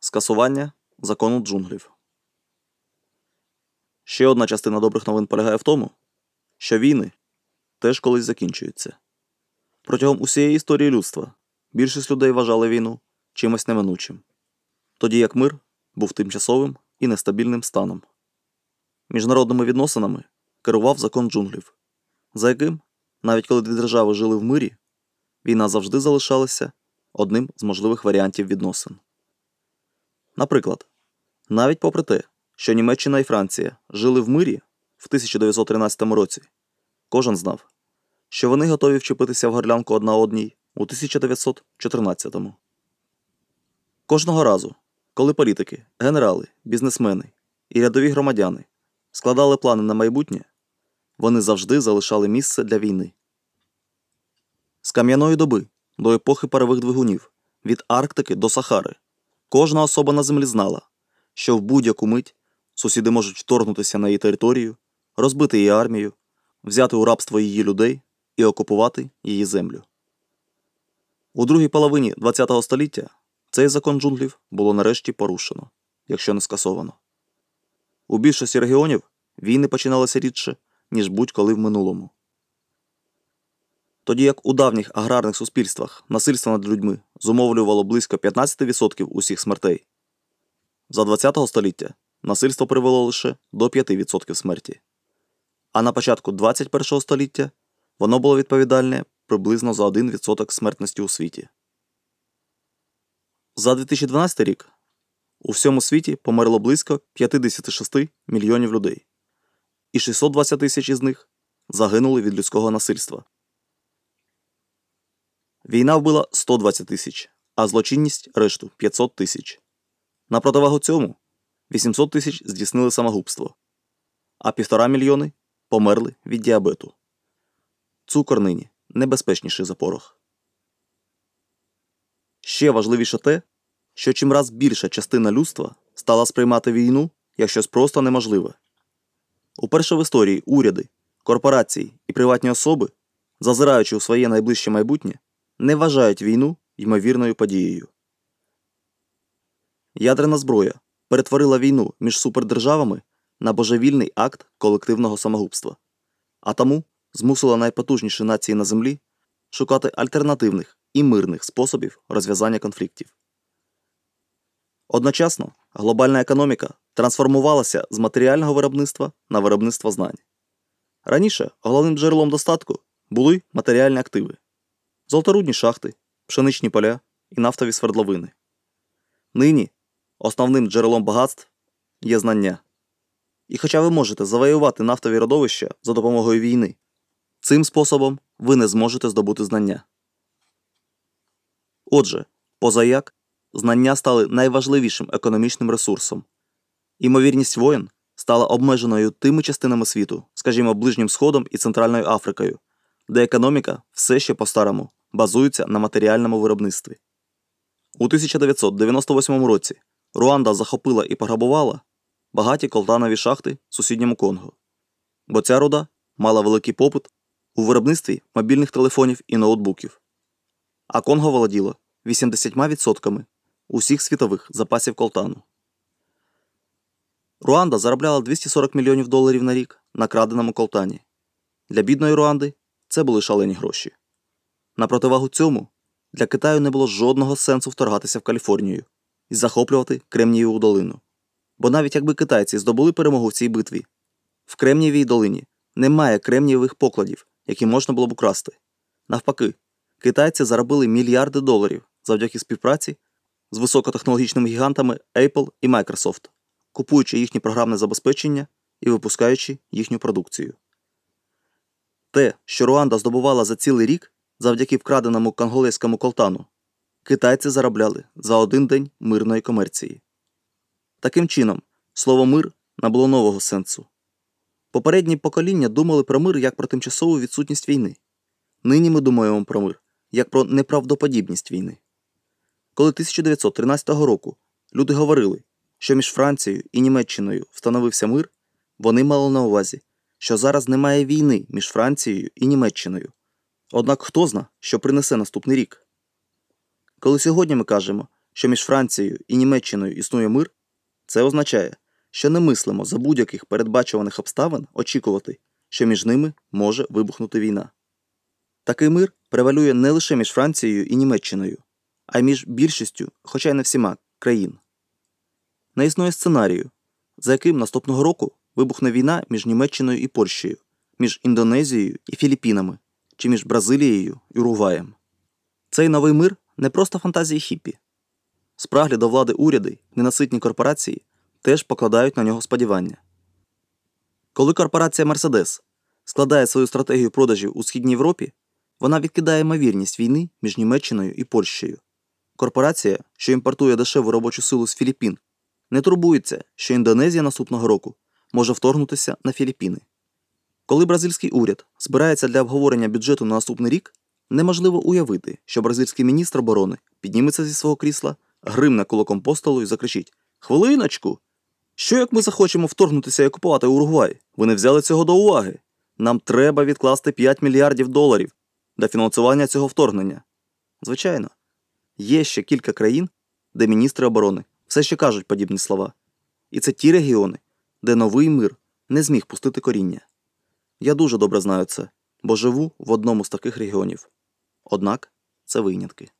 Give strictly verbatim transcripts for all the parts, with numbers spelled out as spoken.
Скасування закону джунглів. Ще одна частина добрих новин полягає в тому, що війни теж колись закінчуються. Протягом усієї історії людства більшість людей вважали війну чимось неминучим, тоді як мир був тимчасовим і нестабільним станом. Міжнародними відносинами керував закон джунглів, за яким, навіть коли дві держави жили в мирі, війна завжди залишалася одним з можливих варіантів відносин. Наприклад, навіть попри те, що Німеччина і Франція жили в мирі в тисяча дев'ятсот тринадцятому році, кожен знав, що вони готові вчепитися в горлянку одна одній у тисяча дев'ятсот чотирнадцятому. Кожного разу, коли політики, генерали, бізнесмени і рядові громадяни складали плани на майбутнє, вони завжди залишали місце для війни. З кам'яної доби до епохи парових двигунів, від Арктики до Сахари, кожна особа на землі знала, що в будь-яку мить сусіди можуть вторгнутися на її територію, розбити її армію, взяти у рабство її людей і окупувати її землю. У другій половині ХХ століття цей закон джунглів було нарешті порушено, якщо не скасовано. У більшості регіонів війни починалися рідше, ніж будь-коли в минулому. Тоді як у давніх аграрних суспільствах насильство над людьми зумовлювало близько п'ятнадцять відсотків усіх смертей, за ХХ століття насильство привело лише до п'ять відсотків смерті. А на початку ХХ століття воно було відповідальне приблизно за один відсоток смертності у світі. За дві тисячі дванадцятий рік у всьому світі померло близько п'ятдесят шість мільйонів людей, і шістсот двадцять тисяч із них загинули від людського насильства. Війна вбила сто двадцять тисяч, а злочинність – решту – п'ятсот тисяч. На противагу цьому вісімсот тисяч здійснили самогубство, а півтора мільйони померли від діабету. Цукор нині небезпечніший за порох. Ще важливіше те, що чимраз більша частина людства стала сприймати війну як щось просто неможливе. Уперше в історії уряди, корпорації і приватні особи, зазираючи у своє найближче майбутнє, не вважають війну ймовірною подією. Ядерна зброя перетворила війну між супердержавами на божевільний акт колективного самогубства, а тому змусила найпотужніші нації на землі шукати альтернативних і мирних способів розв'язання конфліктів. Одночасно глобальна економіка трансформувалася з матеріального виробництва на виробництво знань. Раніше головним джерелом достатку були матеріальні активи – золоторудні шахти, пшеничні поля і нафтові свердловини. Нині основним джерелом багатств є знання. І хоча ви можете завоювати нафтові родовища за допомогою війни, цим способом ви не зможете здобути знання. Отже, позаяк, знання стали найважливішим економічним ресурсом. Імовірність воєн стала обмеженою тими частинами світу, скажімо, Ближнім Сходом і Центральною Африкою, де економіка все ще по-старому базується на матеріальному виробництві. У тисяча дев'ятсот дев'яносто восьмому році Руанда захопила і пограбувала багаті колтанові шахти в сусідньому Конго, бо ця руда мала великий попит у виробництві мобільних телефонів і ноутбуків. А Конго володіло вісімдесятьма відсотками усіх світових запасів колтану. Руанда заробляла двісті сорок мільйонів доларів на рік на краденому колтані. Для бідної Руанди це були шалені гроші. На противагу цьому, для Китаю не було жодного сенсу вторгатися в Каліфорнію і захоплювати Кремнієву долину. Бо навіть якби китайці здобули перемогу в цій битві, в Кремнієвій долині немає кремнієвих покладів, які можна було б украсти. Навпаки, китайці заробили мільярди доларів завдяки співпраці з високотехнологічними гігантами Apple і Microsoft, купуючи їхнє програмне забезпечення і випускаючи їхню продукцію. Те, що Руанда здобувала за цілий рік завдяки вкраденому конголезькому колтану, китайці заробляли за один день мирної комерції. Таким чином, слово «мир» набуло нового сенсу. Попередні покоління думали про мир як про тимчасову відсутність війни. Нині ми думаємо про мир як про неправдоподібність війни. Коли тисяча дев'ятсот тринадцятого року люди говорили, що між Францією і Німеччиною встановився мир, вони мали на увазі, що зараз немає війни між Францією і Німеччиною. Однак хто зна, що принесе наступний рік? Коли сьогодні ми кажемо, що між Францією і Німеччиною існує мир, це означає, що не мислимо за будь-яких передбачуваних обставин очікувати, що між ними може вибухнути війна. Такий мир превалює не лише між Францією і Німеччиною, а й між більшістю, хоча й не всіма, країн. Не існує сценарію, за яким наступного року вибухне війна між Німеччиною і Польщею, між Індонезією і Філіппінами, чи між Бразилією і Уругваєм. Цей новий мир не просто фантазії хіппі. Спраглі до влади уряди, ненаситні корпорації теж покладають на нього сподівання. Коли корпорація Mercedes складає свою стратегію продажів у Східній Європі, вона відкидає ймовірність війни між Німеччиною і Польщею. Корпорація, що імпортує дешеву робочу силу з Філіппін, не турбується, що Індонезія наступного року може вторгнутися на Філіппіни. Коли бразильський уряд збирається для обговорення бюджету на наступний рік, неможливо уявити, що бразильський міністр оборони підніметься зі свого крісла, гримне кулаком по столу і закричить: «Хвилиночку! Що як ми захочемо вторгнутися і окупувати Уругвай? Ви не взяли цього до уваги? Нам треба відкласти п'ять мільярдів доларів для фінансування цього вторгнення». Звичайно, є ще кілька країн, де міністри оборони все ще кажуть подібні слова. І це ті регіони, де новий мир не зміг пустити коріння. Я дуже добре знаю це, бо живу в одному з таких регіонів. Однак це винятки.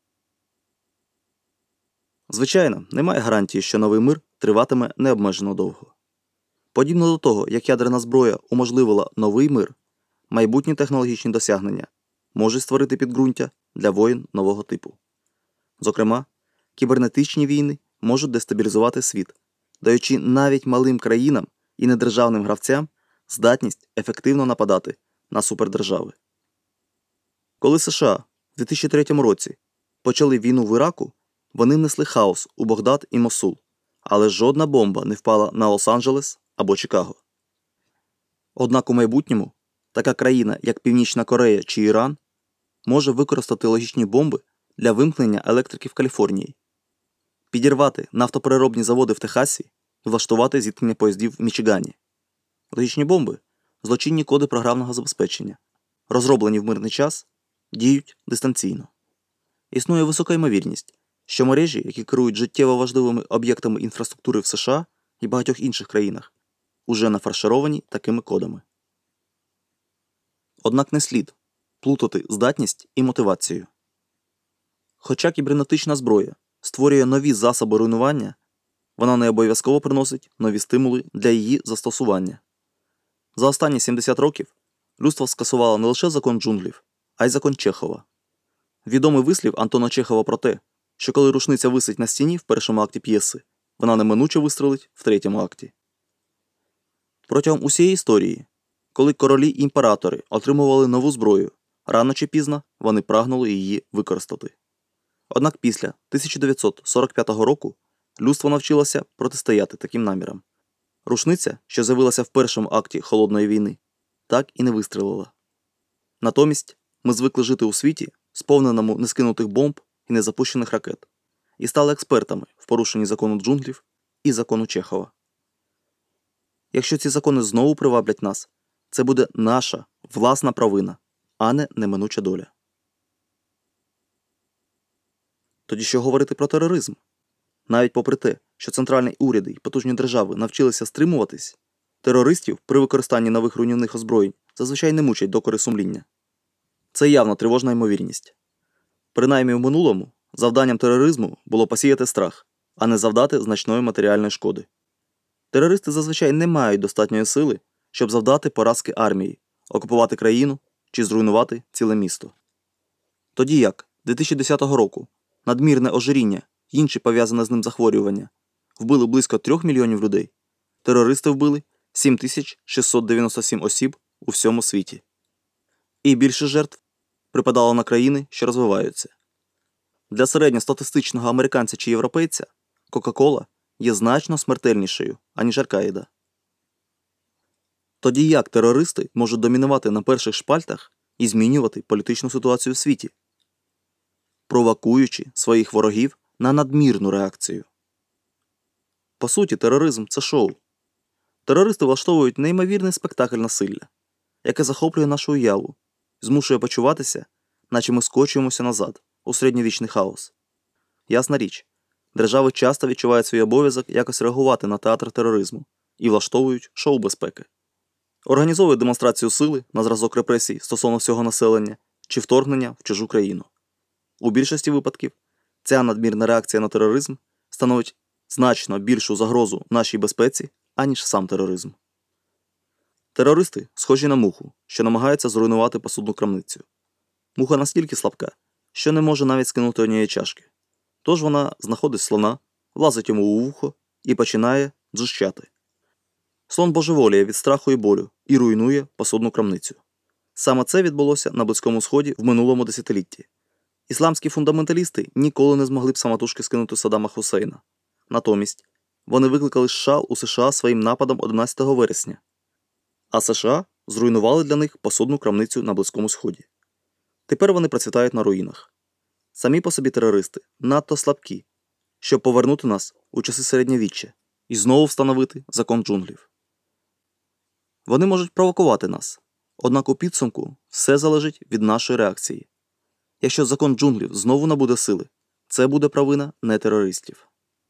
Звичайно, немає гарантії, що новий мир триватиме необмежено довго. Подібно до того, як ядерна зброя уможливила новий мир, майбутні технологічні досягнення можуть створити підґрунтя для воєн нового типу. Зокрема, кібернетичні війни можуть дестабілізувати світ, даючи навіть малим країнам і недержавним гравцям здатність ефективно нападати на супердержави. Коли США в дві тисячі третьому році почали війну в Іраку, вони внесли хаос у Багдад і Мосул, але жодна бомба не впала на Лос-Анджелес або Чикаго. Однак у майбутньому така країна, як Північна Корея чи Іран, може використати логічні бомби для вимкнення електрики в Каліфорнії, підірвати нафтопереробні заводи в Техасі і влаштувати зіткнення поїздів в Мічигані. Логічні бомби – злочинні коди програмного забезпечення, розроблені в мирний час, діють дистанційно. Існує висока ймовірність, що мережі, які керують життєво важливими об'єктами інфраструктури в США і багатьох інших країнах, уже нафаршировані такими кодами. Однак не слід плутати здатність і мотивацію. Хоча кібернетична зброя створює нові засоби руйнування, вона не обов'язково приносить нові стимули для її застосування. За останні сімдесят років людство скасувало не лише закон джунглів, а й закон Чехова. Відомий вислів Антона Чехова про те, що коли рушниця висить на стіні в першому акті п'єси, вона неминуче вистрелить в третьому акті. Протягом усієї історії, коли королі і імператори отримували нову зброю, рано чи пізно вони прагнули її використати. Однак після тисяча дев'ятсот сорок п'ятого року людство навчилося протистояти таким намірам. Рушниця, що з'явилася в першому акті Холодної війни, так і не вистрелила. Натомість ми звикли жити у світі, сповненому нескинутих бомб і незапущених ракет, і стали експертами в порушенні закону джунглів і закону Чехова. Якщо ці закони знову приваблять нас, це буде наша власна провина, а не неминуча доля. Тоді що говорити про тероризм? Навіть попри те, що центральні уряди і потужні держави навчилися стримуватись, терористів при використанні нових руйнівних озброєнь зазвичай не мучать докори сумління. Це явно тривожна ймовірність. Принаймні в минулому завданням тероризму було посіяти страх, а не завдати значної матеріальної шкоди. Терористи зазвичай не мають достатньої сили, щоб завдати поразки армії, окупувати країну чи зруйнувати ціле місто. Тоді як дві тисячі десятого року надмірне ожиріння і інші пов'язані з ним захворювання вбили близько трьох мільйонів людей, терористи вбили сім тисяч шістсот дев'яносто сім осіб у всьому світі. І більше жертв припадало на країни, що розвиваються. Для середньостатистичного американця чи європейця Кока-Кола є значно смертельнішою, аніж Аль-Каїда. Тоді як терористи можуть домінувати на перших шпальтах і змінювати політичну ситуацію в світі, провокуючи своїх ворогів на надмірну реакцію? По суті, тероризм – це шоу. Терористи влаштовують неймовірний спектакль насилля, яке захоплює нашу уяву, змушує почуватися, наче ми скочуємося назад, у середньовічний хаос. Ясна річ, держави часто відчувають свій обов'язок якось реагувати на театр тероризму і влаштовують шоу безпеки. Організовують демонстрацію сили на зразок репресій стосовно всього населення чи вторгнення в чужу країну. У більшості випадків ця надмірна реакція на тероризм становить значно більшу загрозу нашій безпеці, аніж сам тероризм. Терористи схожі на муху, що намагається зруйнувати посудну крамницю. Муха настільки слабка, що не може навіть скинути однієї чашки. Тож вона знаходить слона, влазить йому у вухо і починає дзищати. Слон божеволіє від страху і болю і руйнує посудну крамницю. Саме це відбулося на Близькому Сході в минулому десятилітті. Ісламські фундаменталісти ніколи не змогли б самотужки скинути Саддама Хусейна. Натомість, вони викликали США у США своїм нападом одинадцятого вересня. А США зруйнували для них посудну крамницю на Близькому Сході. Тепер вони процвітають на руїнах. Самі по собі терористи надто слабкі, щоб повернути нас у часи середньовіччя і знову встановити закон джунглів. Вони можуть провокувати нас, однак у підсумку все залежить від нашої реакції. Якщо закон джунглів знову набуде сили, це буде провина не терористів.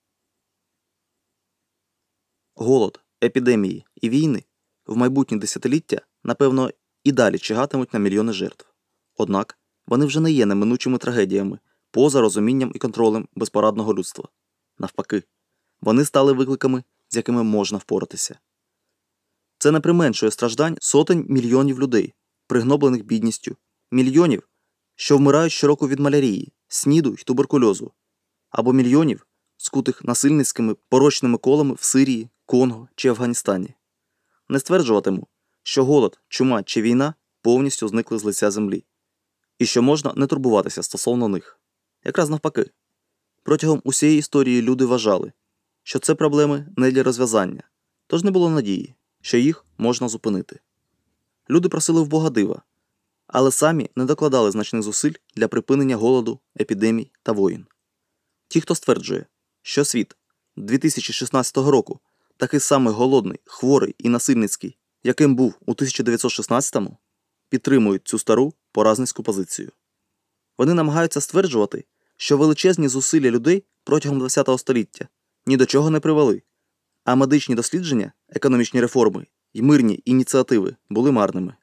Голод, епідемії і війни в майбутні десятиліття, напевно, і далі чигатимуть на мільйони жертв. Однак, вони вже не є неминучими трагедіями, поза розумінням і контролем безпорадного людства. Навпаки, вони стали викликами, з якими можна впоратися. Це не применшує страждань сотень мільйонів людей, пригноблених бідністю, мільйонів, що вмирають щороку від малярії, сніду й туберкульозу, або мільйонів, скутих насильницькими порочними колами в Сирії, Конго чи Афганістані. Не стверджуватиму, що голод, чума чи війна повністю зникли з лиця землі, і що можна не турбуватися стосовно них. Якраз навпаки. Протягом усієї історії люди вважали, що це проблеми не для розв'язання, тож не було надії, що їх можна зупинити. Люди просили в Бога дива, але самі не докладали значних зусиль для припинення голоду, епідемій та воїн. Ті, хто стверджує, що світ дві тисячі шістнадцятого року такий самий голодний, хворий і насильницький, яким був у тисяча дев'ятсот шістнадцятому, підтримують цю стару поразницьку позицію. Вони намагаються стверджувати, що величезні зусилля людей протягом ХХ століття ні до чого не привели, а медичні дослідження, економічні реформи й мирні ініціативи були марними.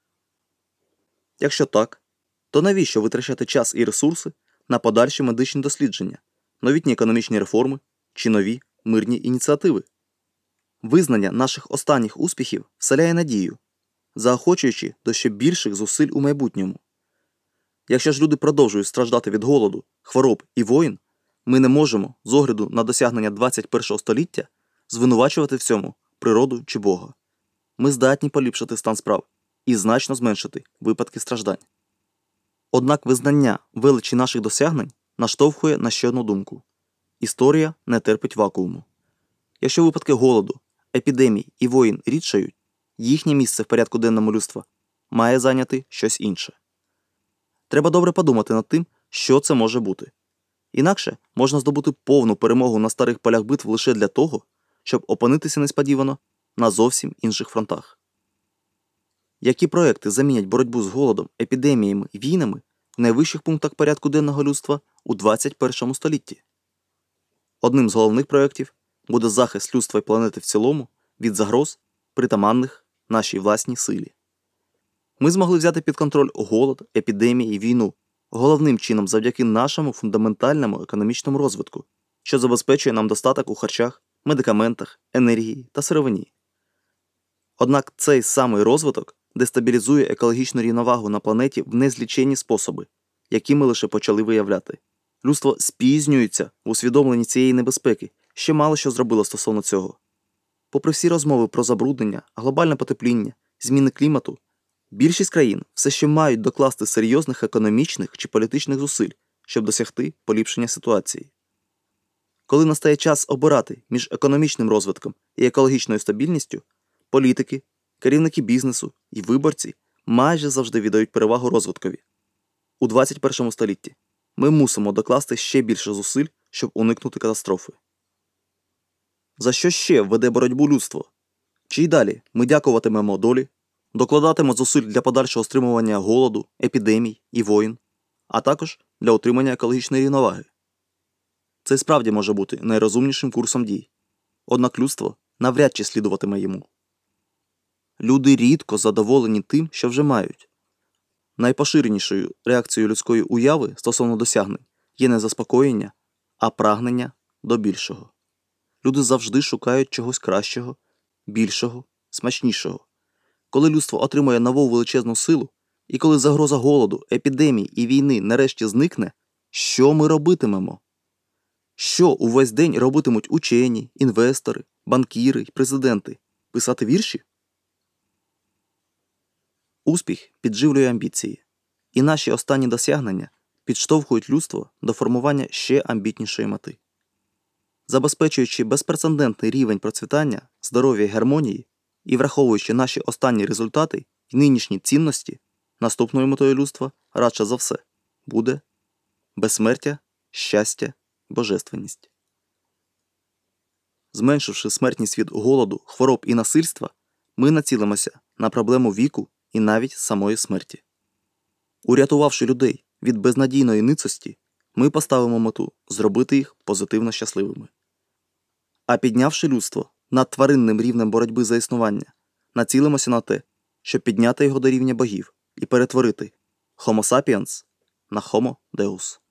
Якщо так, то навіщо витрачати час і ресурси на подальші медичні дослідження, новітні економічні реформи чи нові мирні ініціативи? Визнання наших останніх успіхів вселяє надію, заохочуючи до ще більших зусиль у майбутньому. Якщо ж люди продовжують страждати від голоду, хвороб і воїн, ми не можемо, з огляду на досягнення двадцять першого століття, звинувачувати в цьому природу чи Бога. Ми здатні поліпшити стан справ і значно зменшити випадки страждань. Однак визнання величі наших досягнень наштовхує на ще одну думку. Історія не терпить вакууму. Якщо випадки голоду, епідемій і воїн рідшають, їхнє місце в порядку денному людства має зайняти щось інше. Треба добре подумати над тим, що це може бути. Інакше можна здобути повну перемогу на старих полях битв лише для того, щоб опинитися несподівано на зовсім інших фронтах. Які проекти замінять боротьбу з голодом, епідеміями і війнами в найвищих пунктах порядку денного людства у двадцять першому столітті? Одним з головних проєктів буде захист людства і планети в цілому від загроз, притаманних нашій власній силі. Ми змогли взяти під контроль голод, епідемії і війну, головним чином завдяки нашому фундаментальному економічному розвитку, що забезпечує нам достаток у харчах, медикаментах, енергії та сировині. Однак цей самий розвиток дестабілізує екологічну рівновагу на планеті в незліченні способи, які ми лише почали виявляти. Людство спізнюється в усвідомленні цієї небезпеки, ще мало що зробило стосовно цього. Попри всі розмови про забруднення, глобальне потепління, зміни клімату, більшість країн все ще мають докласти серйозних економічних чи політичних зусиль, щоб досягти поліпшення ситуації. Коли настає час обирати між економічним розвитком і екологічною стабільністю, політики, керівники бізнесу і виборці майже завжди віддають перевагу розвиткові. У двадцять першому столітті ми мусимо докласти ще більше зусиль, щоб уникнути катастрофи. За що ще веде боротьбу людство? Чи й далі ми дякуватимемо долі, докладатимемо зусиль для подальшого стримування голоду, епідемій і воїн, а також для утримання екологічної рівноваги? Це справді може бути найрозумнішим курсом дій. Однак людство навряд чи слідуватиме йому. Люди рідко задоволені тим, що вже мають. Найпоширенішою реакцією людської уяви стосовно досягнень є не заспокоєння, а прагнення до більшого. Люди завжди шукають чогось кращого, більшого, смачнішого. Коли людство отримує нову величезну силу, і коли загроза голоду, епідемій і війни нарешті зникне, що ми робитимемо? Що увесь день робитимуть учені, інвестори, банкіри й президенти? Писати вірші? Успіх підживлює амбіції. І наші останні досягнення підштовхують людство до формування ще амбітнішої мети. Забезпечуючи безпрецедентний рівень процвітання, здоров'я й гармонії, і враховуючи наші останні результати і нинішні цінності, наступною метою людства, радше за все, буде безсмертя, щастя і божественність. Зменшивши смертність від голоду, хвороб і насильства, ми націлимося на проблему віку і навіть самої смерті. Урятувавши людей від безнадійної ницості, ми поставимо мету зробити їх позитивно щасливими. А піднявши людство над тваринним рівнем боротьби за існування, націлимося на те, щоб підняти його до рівня богів і перетворити Homo sapiens на Homo Deus.